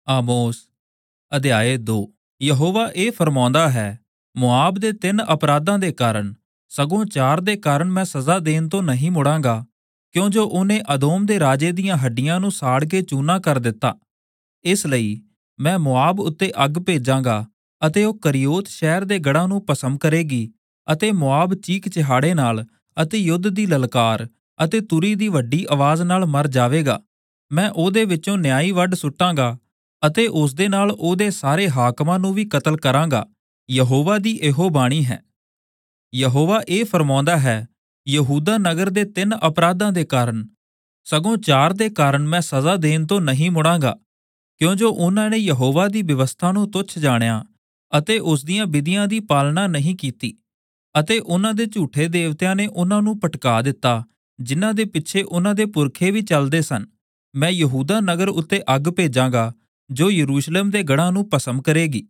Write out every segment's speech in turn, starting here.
ਆਮੋਸ ਅਧਿਆਇ 2। ਯਹੋਵਾ ਇਹ ਫਰਮਾਉਂਦਾ ਹੈ, ਮੁਆਬ ਦੇ 3 ਅਪਰਾਧਾਂ ਦੇ ਕਾਰਨ, ਸਗੋਂ 4 ਦੇ ਕਾਰਨ ਮੈਂ ਸਜ਼ਾ ਦੇਣ ਤੋਂ ਨਹੀਂ ਮੁੜਾਂਗਾ, ਕਿਉਂ ਜੋ ਉਹਨੇ ਅਦੋਮ ਦੇ ਰਾਜੇ ਦੀਆਂ ਹੱਡੀਆਂ ਨੂੰ ਸਾੜ ਕੇ ਚੂਨਾ ਕਰ ਦਿੱਤਾ। ਇਸ ਲਈ ਮੈਂ ਮੁਆਬ ਉੱਤੇ ਅੱਗ ਭੇਜਾਂਗਾ ਅਤੇ ਉਹ ਕਰੀਓਤ ਸ਼ਹਿਰ ਦੇ ਗੜ੍ਹਾਂ ਨੂੰ ਭਸਮ ਕਰੇਗੀ, ਅਤੇ ਮੁਆਬ ਚੀਕ ਚਿਹਾੜੇ ਨਾਲ ਅਤੇ ਯੁੱਧ ਦੀ ਲਲਕਾਰ ਅਤੇ ਤੁਰੀ ਦੀ ਵੱਡੀ ਆਵਾਜ਼ ਨਾਲ ਮਰ ਜਾਵੇਗਾ। ਮੈਂ ਉਹਦੇ ਵਿੱਚੋਂ ਨਿਆਈ ਵੱਢ ਸੁੱਟਾਂਗਾ ਅਤੇ ਉਸਦੇ ਨਾਲ ਉਹਦੇ ਸਾਰੇ ਹਾਕਮਾਂ ਨੂੰ ਵੀ ਕਤਲ ਕਰਾਂਗਾ। ਯਹੋਵਾ ਦੀ ਇਹੋ ਬਾਣੀ ਹੈ। ਯਹੋਵਾ ਇਹ ਫਰਮਾਉਂਦਾ ਹੈ, ਯਹੂਦਾ ਨਗਰ ਦੇ 3 ਅਪਰਾਧਾਂ ਦੇ ਕਾਰਨ, ਸਗੋਂ 4 ਦੇ ਕਾਰਨ ਮੈਂ ਸਜ਼ਾ ਦੇਣ ਤੋਂ ਨਹੀਂ ਮੁੜਾਂਗਾ, ਕਿਉਂ ਜੋ ਉਹਨਾਂ ਨੇ ਯਹੋਵਾ ਦੀ ਵਿਵਸਥਾ ਨੂੰ ਤੁੱਛ ਜਾਣਿਆ ਅਤੇ ਉਸ ਦੀਆਂ ਵਿਧੀਆਂ ਦੀ ਪਾਲਣਾ ਨਹੀਂ ਕੀਤੀ, ਅਤੇ ਉਹਨਾਂ ਦੇ ਝੂਠੇ ਦੇਵਤਿਆਂ ਨੇ ਉਹਨਾਂ ਨੂੰ ਭਟਕਾ ਦਿੱਤਾ, ਜਿਨ੍ਹਾਂ ਦੇ ਪਿੱਛੇ ਉਹਨਾਂ ਦੇ ਪੁਰਖੇ ਵੀ ਚੱਲਦੇ ਸਨ। ਮੈਂ ਯਹੂਦਾ ਨਗਰ ਉੱਤੇ ਅੱਗ ਭੇਜਾਂਗਾ ਜੋ ਯਰੂਸ਼ਲਮ ਦੇ ਗੜ੍ਹਾਂ ਨੂੰ ਭਸਮ ਕਰੇਗੀ।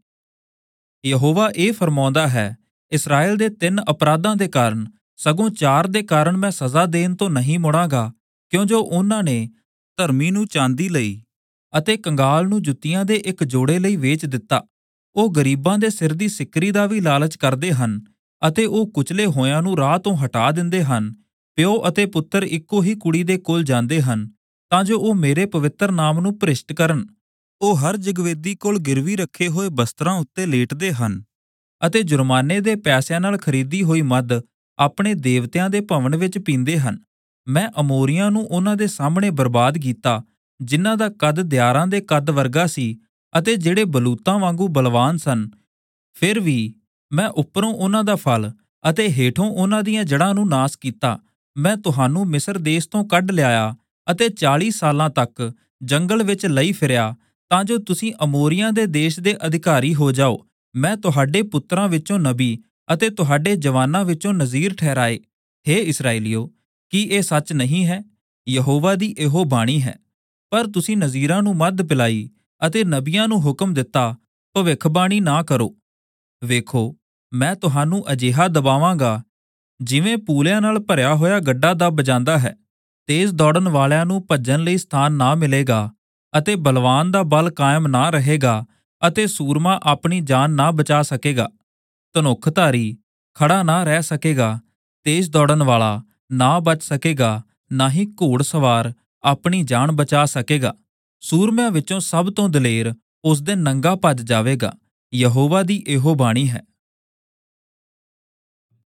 ਯਹੋਵਾ ਇਹ ਫਰਮਾਉਂਦਾ ਹੈ, ਇਸਰਾਏਲ ਦੇ 3 ਅਪਰਾਧਾਂ ਦੇ ਕਾਰਨ, ਸਗੋਂ 4 ਦੇ ਕਾਰਨ ਮੈਂ ਸਜ਼ਾ ਦੇਣ ਤੋਂ ਨਹੀਂ ਮੁੜਾਂਗਾ, ਕਿਉਂ ਜੋ ਉਹਨਾਂ ਨੇ ਧਰਮੀ ਨੂੰ ਚਾਂਦੀ ਲਈ ਅਤੇ ਕੰਗਾਲ ਨੂੰ ਜੁੱਤੀਆਂ ਦੇ ਇੱਕ ਜੋੜੇ ਲਈ ਵੇਚ ਦਿੱਤਾ। ਉਹ ਗਰੀਬਾਂ ਦੇ ਸਿਰ ਦੀ ਸਿਕਰੀ ਦਾ ਵੀ ਲਾਲਚ ਕਰਦੇ ਹਨ, ਅਤੇ ਉਹ ਕੁਚਲੇ ਹੋਇਆਂ ਨੂੰ ਰਾਹ ਤੋਂ ਹਟਾ ਦਿੰਦੇ ਹਨ। ਪਿਓ ਅਤੇ ਪੁੱਤਰ ਇੱਕੋ ਹੀ ਕੁੜੀ ਦੇ ਕੋਲ ਜਾਂਦੇ ਹਨ, ਤਾਂ ਜੋ ਉਹ ਮੇਰੇ ਪਵਿੱਤਰ ਨਾਮ ਨੂੰ ਭ੍ਰਿਸ਼ਟ ਕਰਨ। ਉਹ ਹਰ ਜਗਵੇਦੀ ਕੋਲ ਗਿਰਵੀ ਰੱਖੇ ਹੋਏ ਬਸਤਰਾਂ ਉੱਤੇ ਲੇਟਦੇ ਹਨ, ਅਤੇ ਜੁਰਮਾਨੇ ਦੇ ਪੈਸਿਆਂ ਨਾਲ ਖਰੀਦੀ ਹੋਈ ਮਦ ਆਪਣੇ ਦੇਵਤਿਆਂ ਦੇ ਭਵਨ ਵਿੱਚ ਪੀਂਦੇ ਹਨ। ਮੈਂ ਅਮੋਰੀਆਂ ਨੂੰ ਉਹਨਾਂ ਦੇ ਸਾਹਮਣੇ ਬਰਬਾਦ ਕੀਤਾ, ਜਿਨ੍ਹਾਂ ਦਾ ਕੱਦ ਦਿਆਰਾਂ ਦੇ ਕੱਦ ਵਰਗਾ ਸੀ ਅਤੇ ਜਿਹੜੇ ਬਲੂਤਾਂ ਵਾਂਗੂ ਬਲਵਾਨ ਸਨ। ਫਿਰ ਵੀ ਮੈਂ ਉੱਪਰੋਂ ਉਹਨਾਂ ਦਾ ਫਲ ਅਤੇ ਹੇਠੋਂ ਉਹਨਾਂ ਦੀਆਂ ਜੜ੍ਹਾਂ ਨੂੰ ਨਾਸ ਕੀਤਾ। ਮੈਂ ਤੁਹਾਨੂੰ ਮਿਸਰ ਦੇਸ਼ ਤੋਂ ਕੱਢ ਲਿਆਇਆ ਅਤੇ 40 ਸਾਲਾਂ ਤੱਕ ਜੰਗਲ ਵਿੱਚ ਲਈ ਫਿਰਿਆ, ਤਾਂ ਜੋ ਤੁਸੀਂ ਅਮੋਰੀਆਂ ਦੇ ਦੇਸ਼ ਦੇ ਅਧਿਕਾਰੀ ਹੋ ਜਾਓ। ਮੈਂ ਤੁਹਾਡੇ ਪੁੱਤਰਾਂ ਵਿੱਚੋਂ ਨਬੀ ਅਤੇ ਤੁਹਾਡੇ ਜਵਾਨਾਂ ਵਿੱਚੋਂ ਨਜ਼ੀਰ ਠਹਿਰਾਏ। ਹੇ ਇਸਰਾਏਲੀਓ, ਕੀ ਇਹ ਸੱਚ ਨਹੀਂ ਹੈ? ਯਹੋਵਾ ਦੀ ਇਹੋ ਬਾਣੀ ਹੈ। ਪਰ ਤੁਸੀਂ ਨਜ਼ੀਰਾਂ ਨੂੰ ਮਦ ਪਿਲਾਈ ਅਤੇ ਨਬੀਆਂ ਨੂੰ ਹੁਕਮ ਦਿੱਤਾ, ਭਵਿੱਖਬਾਣੀ ਨਾ ਕਰੋ। ਵੇਖੋ, ਮੈਂ ਤੁਹਾਨੂੰ ਅਜਿਹਾ ਦਬਾਵਾਂਗਾ ਜਿਵੇਂ ਪੂਲਿਆਂ ਨਾਲ ਭਰਿਆ ਹੋਇਆ ਗੱਡਾ ਦੱਬ ਜਾਂਦਾ ਹੈ। ਤੇਜ਼ ਦੌੜਨ ਵਾਲਿਆਂ ਨੂੰ ਭੱਜਣ ਲਈ ਸਥਾਨ ਨਾ ਮਿਲੇਗਾ, ਅਤੇ ਬਲਵਾਨ ਦਾ ਬਲ ਕਾਇਮ ਨਾ ਰਹੇਗਾ, ਅਤੇ ਸੂਰਮਾ ਆਪਣੀ ਜਾਨ ਨਾ ਬਚਾ ਸਕੇਗਾ। ਧਨੁੱਖਧਾਰੀ ਖੜਾ ਨਾ ਰਹਿ ਸਕੇਗਾ, ਤੇਜ਼ ਦੌੜਨ ਵਾਲਾ ਨਾ ਬਚ ਸਕੇਗਾ, ਨਾ ਹੀ ਘੋੜ ਸਵਾਰ ਆਪਣੀ ਜਾਨ ਬਚਾ ਸਕੇਗਾ। ਸੂਰਮਿਆਂ ਵਿੱਚੋਂ ਸਭ ਤੋਂ ਦਲੇਰ ਉਸ ਦਿਨ ਨੰਗਾ ਭੱਜ ਜਾਵੇਗਾ। ਯਹੋਵਾ ਦੀ ਇਹੋ ਬਾਣੀ ਹੈ।